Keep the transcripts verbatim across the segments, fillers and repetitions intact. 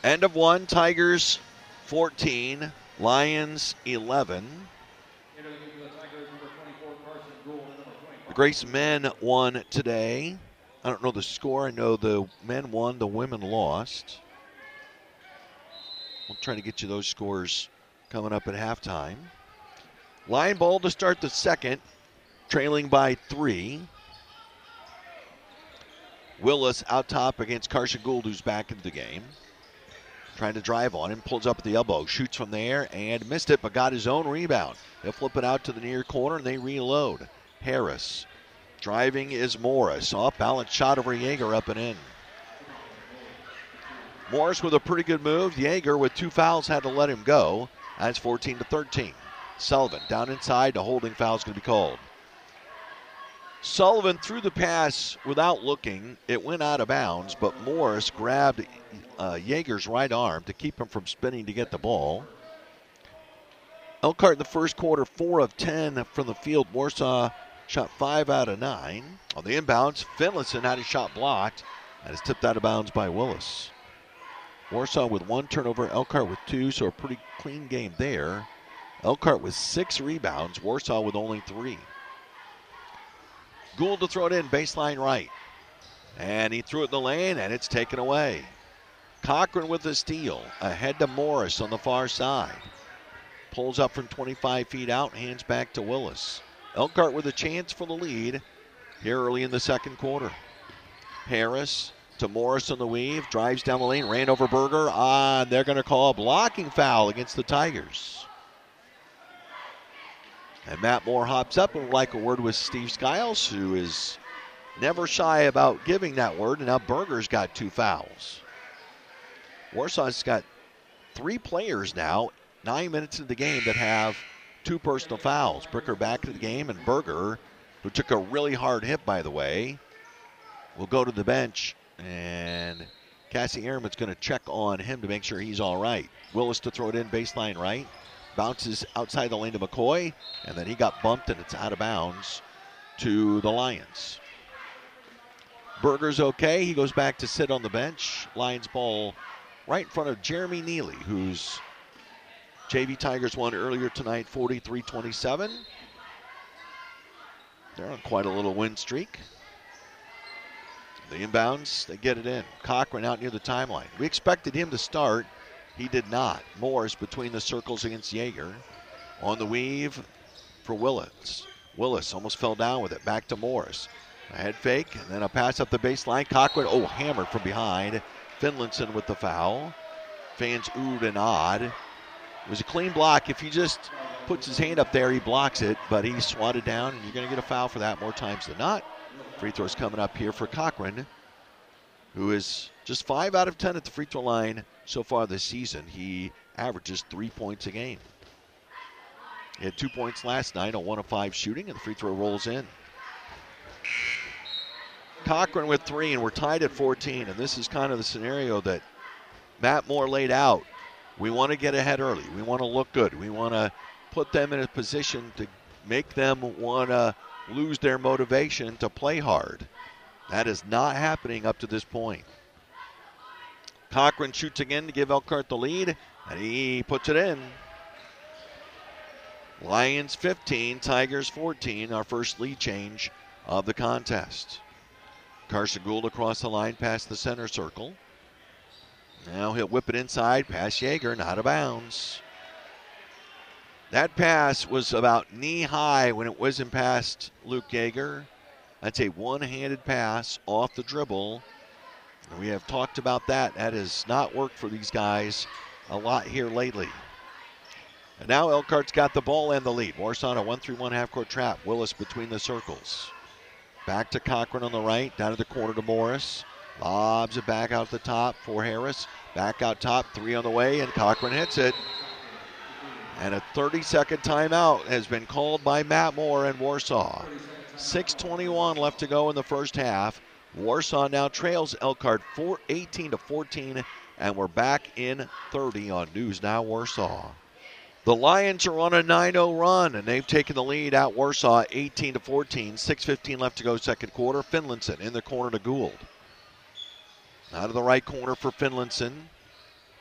End of one, Tigers fourteen, Lions eleven. The Grace men won today. I don't know the score. I know the men won, the women lost. We'll try to get you those scores coming up at halftime. Lion ball to start the second, trailing by three. Willis out top against Carson Gould, who's back into the game. Trying to drive on him, pulls up at the elbow, shoots from there and missed it, but got his own rebound. They'll flip it out to the near corner and they reload. Harris. Driving is Morris. Off balance shot over Yeager, up and in. Morris with a pretty good move. Yeager with two fouls had to let him go. That's fourteen to thirteen. Sullivan down inside. The holding foul is going to be called. Sullivan threw the pass without looking. It went out of bounds, but Morris grabbed uh, Yeager's right arm to keep him from spinning to get the ball. Elkhart in the first quarter, four of ten from the field. Warsaw shot five out of nine. On the inbounds, Finlayson had his shot blocked and is tipped out of bounds by Willis. Warsaw with one turnover, Elkhart with two, so a pretty clean game there. Elkhart with six rebounds, Warsaw with only three. Gould to throw it in, baseline right. And he threw it in the lane, and it's taken away. Cochran with the steal, ahead to Morris on the far side. Pulls up from twenty-five feet out, hands back to Willis. Elkhart with a chance for the lead here early in the second quarter. Harris to Morris on the weave, drives down the lane, ran over Berger. Ah, they're going to call a blocking foul against the Tigers. And Matt Moore hops up and would like a word with Steve Skiles, who is never shy about giving that word. And now Berger's got two fouls. Warsaw's got three players now, nine minutes into the game, that have two personal fouls. Bricker back to the game, and Berger, who took a really hard hit, by the way, will go to the bench. And Cassie Ehrman's going to check on him to make sure he's all right. Willis to throw it in, baseline right. Bounces outside the lane to McCoy, and then he got bumped, and it's out of bounds to the Lions. Berger's okay. He goes back to sit on the bench. Lions ball right in front of Jeremy Neely, who's J V Tigers won earlier tonight, forty-three twenty-seven. They're on quite a little win streak. The inbounds, they get it in. Cochran out near the timeline. We expected him to start. He did not. Morris between the circles against Yeager. On the weave for Willis. Willis almost fell down with it. Back to Morris. A head fake, and then a pass up the baseline. Cochran, oh, hammered from behind. Finlayson with the foul. Fans oohed and awed. It was a clean block. If he just puts his hand up there, he blocks it, but he swatted down, and you're going to get a foul for that more times than not. Free throws coming up here for Cochran, who is just five out of ten at the free throw line so far this season. He averages three points a game. He had two points last night on one of five shooting, and the free throw rolls in. Cochran with three, and we're tied at fourteen, and this is kind of the scenario that Matt Moore laid out. We want to get ahead early. We want to look good. We want to put them in a position to make them want to lose their motivation to play hard. That is not happening up to this point. Cochran shoots again to give Elkhart the lead, and he puts it in. Lions fifteen, Tigers fourteen, our first lead change of the contest. Carson Gould across the line past the center circle. Now he'll whip it inside, past Yeager, not out of bounds. That pass was about knee-high when it wasn't past Luke Yeager. That's a one-handed pass off the dribble. We have talked about that. That has not worked for these guys a lot here lately. And now Elkhart's got the ball and the lead. Warsaw a one three one half-court trap. Willis between the circles. Back to Cochran on the right, down to the corner to Morris. Lobs it back out the top for Harris. Back out top, three on the way, and Cochran hits it. And a thirty-second timeout has been called by Matt Moore and Warsaw. six twenty-one left to go in the first half. Warsaw now trails Elkhart eighteen to fourteen, and we're back in thirty on News Now Warsaw. The Lions are on a nine oh run, and they've taken the lead at Warsaw eighteen to fourteen. six fifteen left to go second quarter. Finlayson in the corner to Gould. Out of the right corner for Finlayson.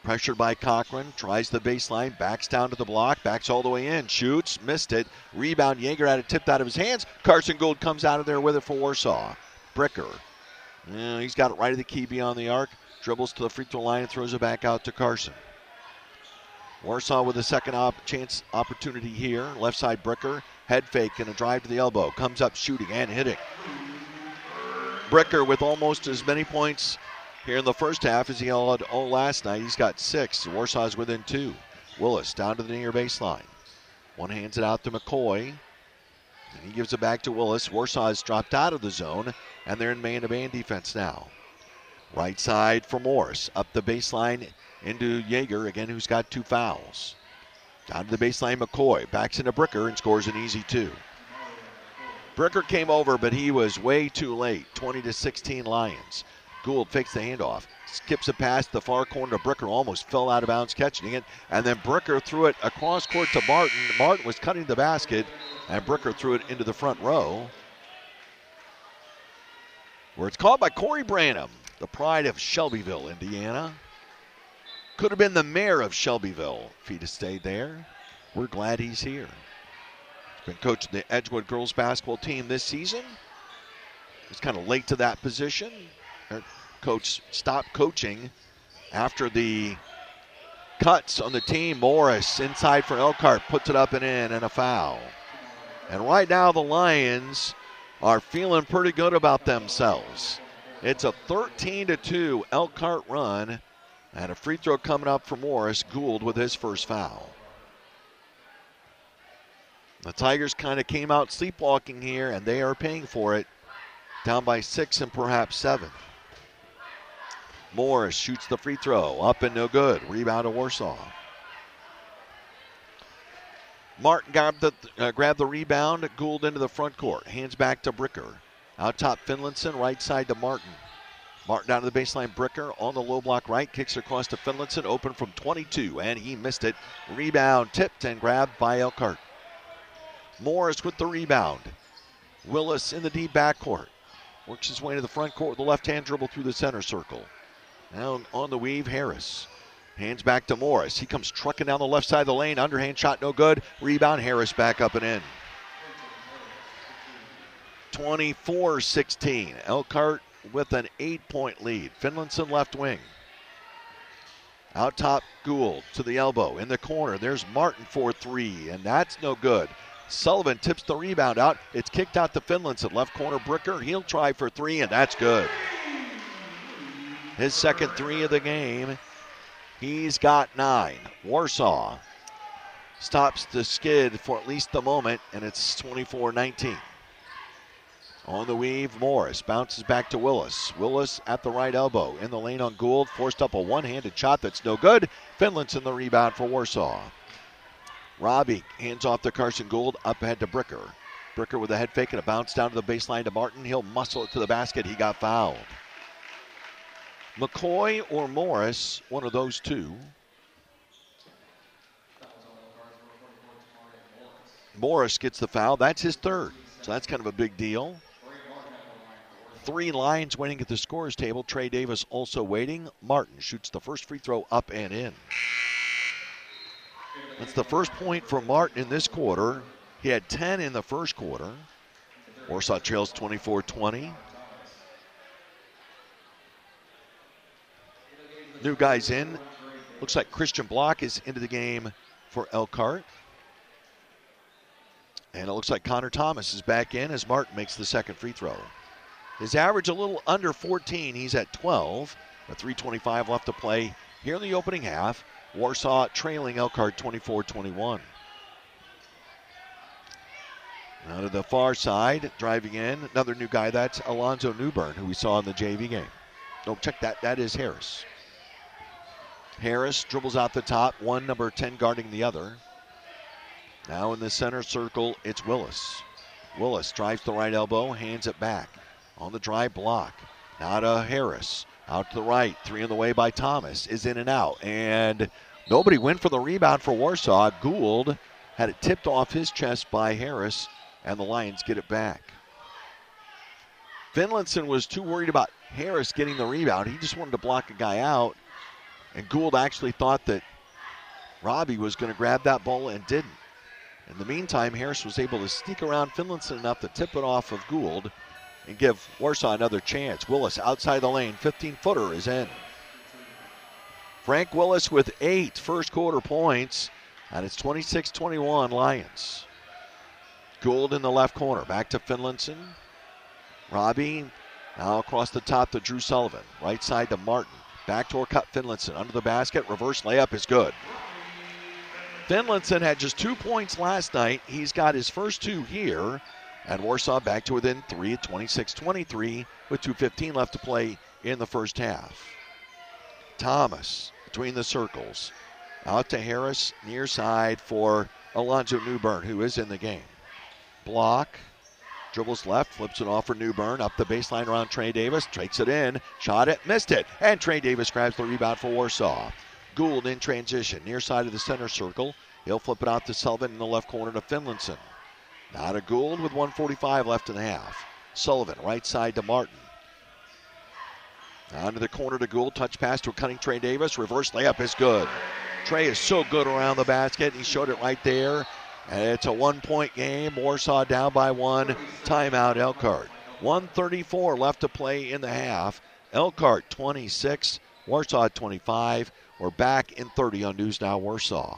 Pressured by Cochran, tries the baseline, backs down to the block, backs all the way in, shoots, missed it. Rebound, Yeager had it tipped out of his hands. Carson Gould comes out of there with it for Warsaw. Bricker, yeah, he's got it right at the key beyond the arc, dribbles to the free throw line and throws it back out to Carson. Warsaw with a second op- chance opportunity here. Left side Bricker, head fake and a drive to the elbow. Comes up shooting and hitting. Bricker with almost as many points here in the first half as he had all last night. He's got six. Warsaw's within two. Willis down to the near baseline. One hands it out to McCoy. And he gives it back to Willis. Warsaw has dropped out of the zone, and they're in man-to-man defense now. Right side for Morris. Up the baseline into Yeager, again, who's got two fouls. Down to the baseline, McCoy. Backs into Bricker and scores an easy two. Bricker came over, but he was way too late. twenty to sixteen Lions. Gould fakes the handoff. Skips a pass to the far corner to Bricker. Almost fell out of bounds catching it. And then Bricker threw it across court to Martin. Martin was cutting the basket, and Bricker threw it into the front row, where it's called by Corey Branham, the pride of Shelbyville, Indiana. Could have been the mayor of Shelbyville if he'd have stayed there. We're glad he's here. He's been coaching the Edgewood girls basketball team this season. He's kind of late to that position. Coach stopped coaching after the cuts on the team. Morris inside for Elkhart, puts it up and in, and a foul. And right now the Lions are feeling pretty good about themselves. It's a thirteen to two Elkhart run, and a free throw coming up for Morris. Gould with his first foul. The Tigers kind of came out sleepwalking here, and they are paying for it. Down by six and perhaps seven. Morris shoots the free throw. Up and no good. Rebound to Warsaw. Martin grabbed the, uh, grabbed the rebound. Gould into the front court. Hands back to Bricker. Out top Finlinson. Right side to Martin. Martin down to the baseline. Bricker on the low block right. Kicks across to Finlinson. Open from twenty-two. And he missed it. Rebound tipped and grabbed by Elkhart. Morris with the rebound. Willis in the deep backcourt. Works his way to the front court with the left-hand dribble through the center circle. Now on the weave, Harris. Hands back to Morris. He comes trucking down the left side of the lane. Underhand shot, no good. Rebound, Harris back up and in. twenty-four sixteen. Elkhart with an eight-point lead. Finlinson left wing. Out top, Gould to the elbow. In the corner, there's Martin for three, and that's no good. Sullivan tips the rebound out. It's kicked out to Finlinson. Left corner, Bricker. He'll try for three, and that's good. His second three of the game. He's got nine. Warsaw stops the skid for at least the moment, and it's twenty-four nineteen. On the weave, Morris bounces back to Willis. Willis at the right elbow. In the lane on Gould. Forced up a one-handed shot that's no good. Finlinson the rebound for Warsaw. Robbie hands off to Carson Gould. Up ahead to Bricker. Bricker with a head fake and a bounce down to the baseline to Martin. He'll muscle it to the basket. He got fouled. McCoy or Morris, one of those two. Morris gets the foul. That's his third. So that's kind of a big deal. Three Lions waiting at the scorer's table. Trey Davis also waiting. Martin shoots the first free throw up and in. That's the first point for Martin in this quarter. He had ten in the first quarter. Warsaw trails twenty-four twenty. New guys in. Looks like Christian Block is into the game for Elkhart. And it looks like Connor Thomas is back in as Martin makes the second free throw. His average a little under fourteen. He's at twelve. With three twenty-five left to play here in the opening half. Warsaw trailing Elkhart twenty-four twenty-one. Now to the far side, driving in, another new guy. That's Alonzo Newbern, who we saw in the J V game. No, check that. That is Harris. Harris dribbles out the top, one number ten guarding the other. Now in the center circle, it's Willis. Willis drives the right elbow, hands it back. On the drive block. Now to Harris. Out to the right, three in the way by Thomas. Is in and out. And nobody went for the rebound for Warsaw. Gould had it tipped off his chest by Harris, and the Lions get it back. Finlinson was too worried about Harris getting the rebound. He just wanted to block a guy out. And Gould actually thought that Robbie was going to grab that ball and didn't. In the meantime, Harris was able to sneak around Finlinson enough to tip it off of Gould and give Warsaw another chance. Willis outside the lane, fifteen-footer is in. Frank Willis with eight first quarter points, and it's twenty-six twenty-one Lions. Gould in the left corner, back to Finlinson. Robbie now across the top to Drew Sullivan. Right side to Martin. Backdoor cut Finlinson under the basket. Reverse layup is good. Finlinson had just two points last night. He's got his first two here. And Warsaw back to within three at twenty-six twenty-three with two fifteen left to play in the first half. Thomas between the circles. Out to Harris, near side for Alonzo Newbern, who is in the game. Block. Dribbles left, flips it off for Newbern. Up the baseline around Trey Davis. Takes it in. Shot it, missed it. And Trey Davis grabs the rebound for Warsaw. Gould in transition, near side of the center circle. He'll flip it out to Sullivan in the left corner to Finlinson. Now to Gould with one forty-five left in the half. Sullivan, right side to Martin. Down to the corner to Gould. Touch pass to a cutting Trey Davis. Reverse layup is good. Trey is so good around the basket. He showed it right there. And it's a one-point game. Warsaw down by one. Timeout, Elkhart. one thirty-four left to play in the half. Elkhart twenty-six, Warsaw twenty-five. We're back in thirty on News Now Warsaw.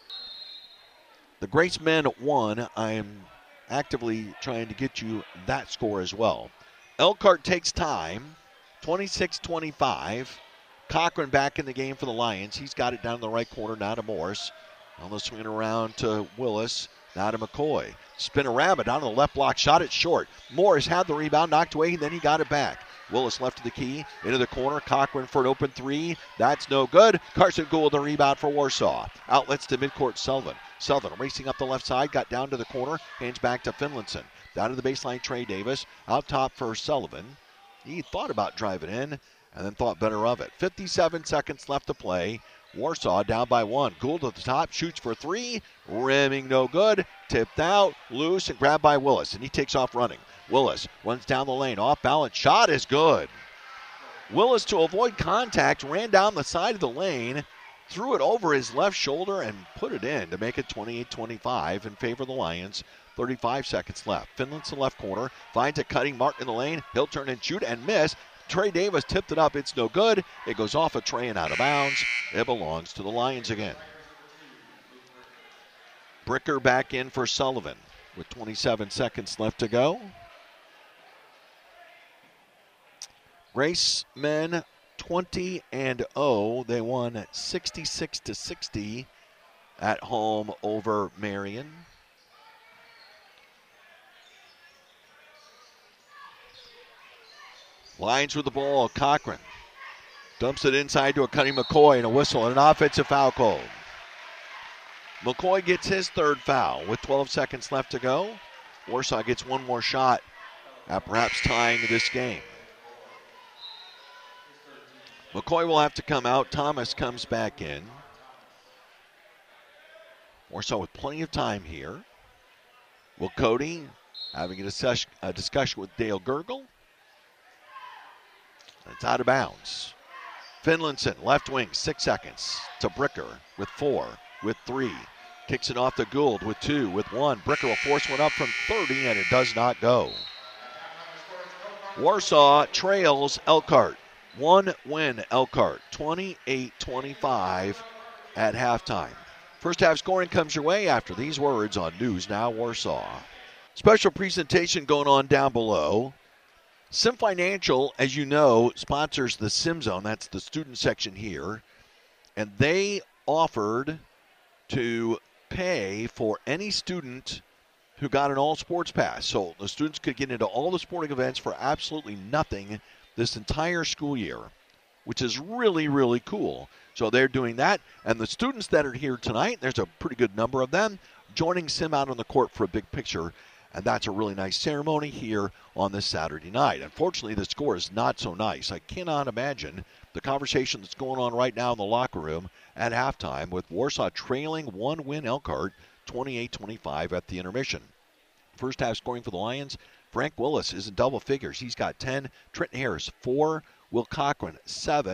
The Grace men won. I am actively trying to get you that score as well. Elkhart takes time, twenty-six twenty-five. Cochran back in the game for the Lions. He's got it down in the right corner, now to Morris. On the swing around to Willis, now to McCoy. Spin around, but down to the left block, shot it short. Morris had the rebound, knocked away, and then he got it back. Willis left to the key, into the corner. Cochran for an open three. That's no good. Carson Gould, the rebound for Warsaw. Outlets to midcourt Sullivan. Sullivan racing up the left side, got down to the corner, hands back to Finlinson. Down to the baseline, Trey Davis. Out top for Sullivan. He thought about driving in, and then thought better of it. fifty-seven seconds left to play. Warsaw down by one. Gould at the top, shoots for three. Rimming no good. Tipped out, loose, and grabbed by Willis, and he takes off running. Willis runs down the lane. Off balance. Shot is good. Willis, to avoid contact, ran down the side of the lane, threw it over his left shoulder, and put it in to make it twenty-eight twenty-five in favor of the Lions. thirty-five seconds left. Finland's the left corner. Finds a cutting Martin in the lane. He'll turn and shoot and miss. Trey Davis tipped it up. It's no good. It goes off a Trey and out of bounds. It belongs to the Lions again. Bricker back in for Sullivan with twenty-seven seconds left to go. Grace men twenty and oh. They won sixty-six to sixty at home over Marion. Lions with the ball. Cochran dumps it inside to a cutting McCoy, and a whistle and an offensive foul call. McCoy gets his third foul with twelve seconds left to go. Warsaw gets one more shot at perhaps tying this game. McCoy will have to come out. Thomas comes back in. Warsaw with plenty of time here. Will Cody having a, discuss- a discussion with Dale Gergel. It's out of bounds. Finlinson, left wing, six seconds. To Bricker with four, with three. Kicks it off to Gould with two, with one. Bricker will force one up from thirty, and it does not go. Warsaw trails Elkhart. One win, Elkhart. twenty-eight twenty-five at halftime. First half scoring comes your way after these words on News Now Warsaw. Special presentation going on down below. Sim Financial, as you know, sponsors the Sim Zone. That's the student section here. And they offered to pay for any student who got an all-sports pass. So the students could get into all the sporting events for absolutely nothing this entire school year, which is really, really cool. So they're doing that. And the students that are here tonight, there's a pretty good number of them, joining Sim out on the court for a big picture. And that's a really nice ceremony here on this Saturday night. Unfortunately, the score is not so nice. I cannot imagine the conversation that's going on right now in the locker room at halftime with Warsaw trailing one win Elkhart, twenty-eight twenty-five at the intermission. First half scoring for the Lions, Frank Willis is in double figures. He's got ten. Trenton Harris, four. Will Cochran, seven.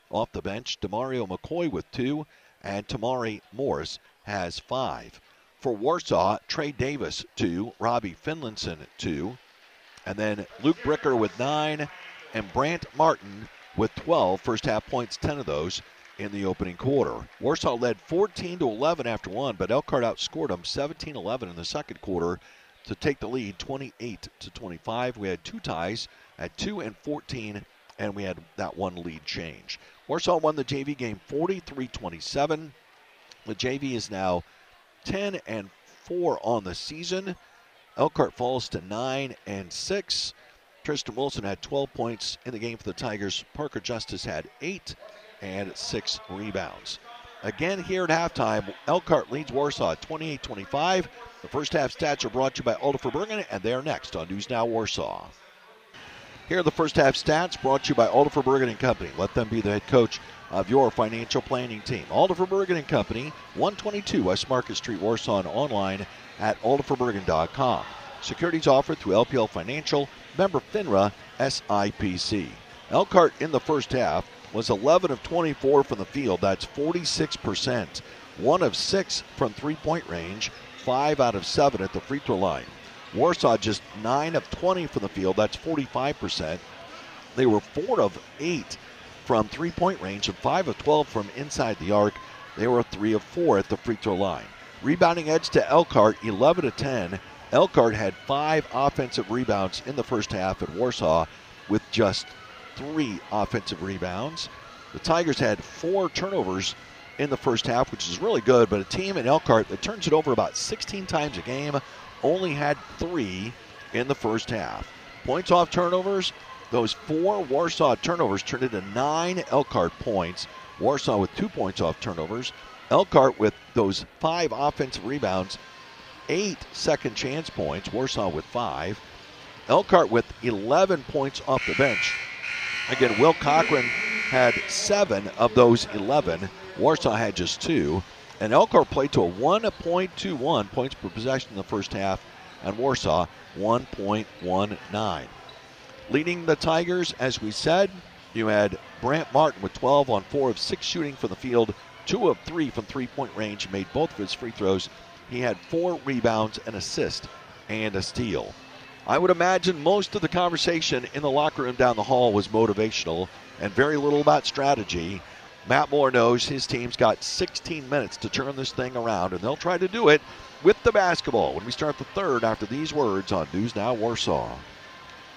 Off the bench, Demario McCoy with two, and Tamari Morris has five. For Warsaw, Trey Davis, two, Robbie Finlinson, two, and then Luke Bricker with nine, and Brant Martin with twelve. First half points, ten of those in the opening quarter. Warsaw led fourteen to eleven after one, but Elkhart outscored them seventeen eleven in the second quarter to take the lead twenty-eight to twenty-five. We had two ties at two and fourteen, and we had that one lead change. Warsaw won the J V game forty-three twenty-seven. The J V is now ten and four on the season. Elkhart falls to nine and six. Tristan Wilson had twelve points in the game for the Tigers. Parker Justice had eight and six rebounds. Again here at halftime, Elkhart leads Warsaw twenty-eight twenty-five. The first half stats are brought to you by Alderfer Bergen, and they are next on News Now Warsaw. Here are the first half stats brought to you by Alderfer Bergen and Company. Let them be the head coach of your financial planning team. Alderfer Bergen and Company, one twenty-two West Market Street, Warsaw, and online at alderfer bergen dot com. Securities offered through L P L Financial, member FINRA, S I P C. Elkhart in the first half was eleven of twenty-four from the field. That's forty-six percent. One of six from three-point range, five out of seven at the free throw line. Warsaw just nine of twenty from the field. That's forty-five percent. They were four of eight from three-point range and five of twelve from inside the arc. They were three of four at the free throw line. Rebounding edge to Elkhart, eleven to ten. Elkhart had five offensive rebounds in the first half, and Warsaw with just three offensive rebounds. The Tigers had four turnovers in the first half, which is really good, but a team in Elkhart that turns it over about sixteen times a game only had three in the first half. Points off turnovers, those four Warsaw turnovers turned into nine Elkhart points. Warsaw with two points off turnovers. Elkhart with those five offensive rebounds, eight second chance points. Warsaw with five. Elkhart with eleven points off the bench. Again, Will Cochran had seven of those eleven. Warsaw had just two. And Elkhart played to a one point two one points per possession in the first half, and Warsaw one point one nine. Leading the Tigers, as we said, you had Brant Martin with twelve on four of six shooting from the field, two of three from three-point range, made both of his free throws. He had four rebounds, an assist, and a steal. I would imagine most of the conversation in the locker room down the hall was motivational and very little about strategy. Matt Moore knows his team's got sixteen minutes to turn this thing around, and they'll try to do it with the basketball when we start the third after these words on News Now Warsaw.